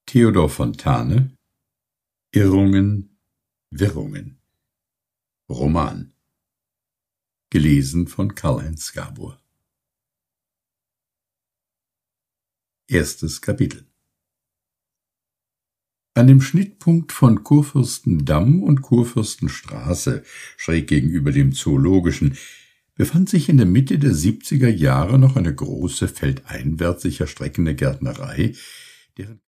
Theodor Fontane: Irrungen, Wirrungen. Roman. Gelesen von Karl-Heinz Gabor. Erstes Kapitel. An dem Schnittpunkt von Kurfürstendamm und Kurfürstenstraße, schräg gegenüber dem Zoologischen, befand sich in der Mitte der 70er Jahre noch eine große feldeinwärts sich erstreckende Gärtnerei, deren